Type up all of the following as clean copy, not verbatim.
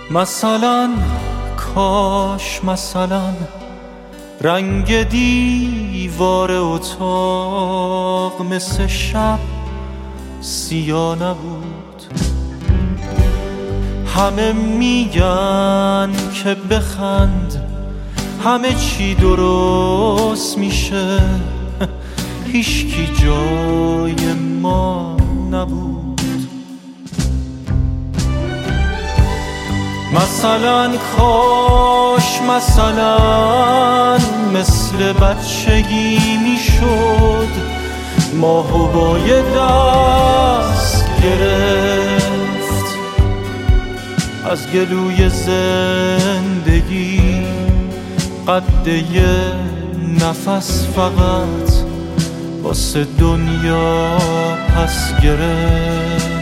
مثلا کاش مثلا رنگ دیوار اتاق مثل شب سیاه نبود. همه میگن که بخند همه چی درست میشه، هیچکی جای ما نبود. مثلا کاش مثلا مثل بچگی میشد ماهو با یه دست گرفت، از گلوی زندگی قد یه نفس فقط واسه دنیا پس گرفت.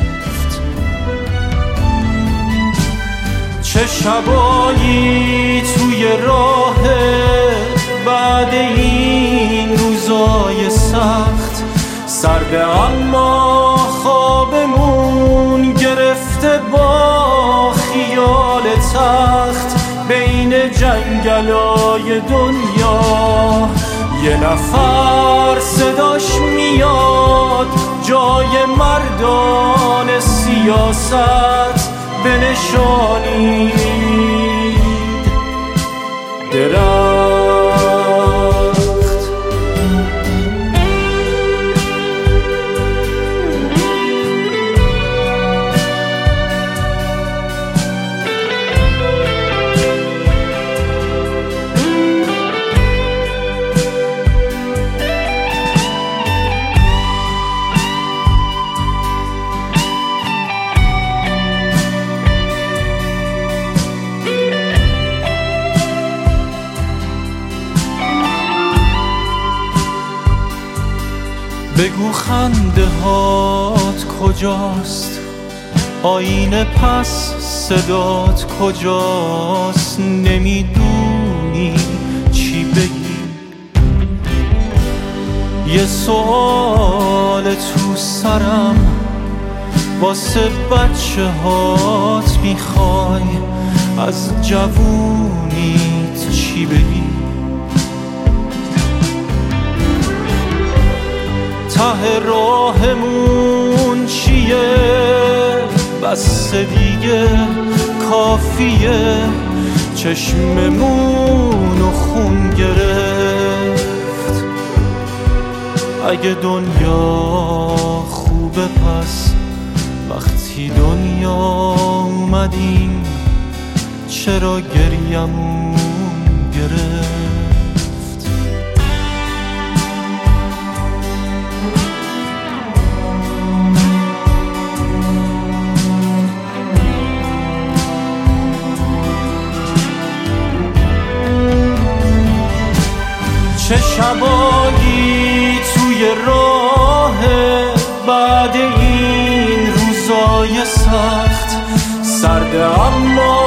چه شبایی توی راه بعد این روزای سخت، سرده اما خوابمون گرفته با خیال تخت. بین جنگلای دنیا یه نفر صداش میاد جای مردان سیاست بنشانید درخت. بگو خنده هات کجاست، آینه پس صدات کجاست، نمیدونی چی بگی. یه سوال تو سرم واسه بچه هات میخوای، از جوونیت چی بگی. ته راهمون چیه بس دیگه کافیه، چشممونو خون گرفت. اگه دنیا خوبه پس وقتی دنیا اومدیم چرا گریمون گرفت. چه شبایی توی راه بعد این روزای سخت، سرده اما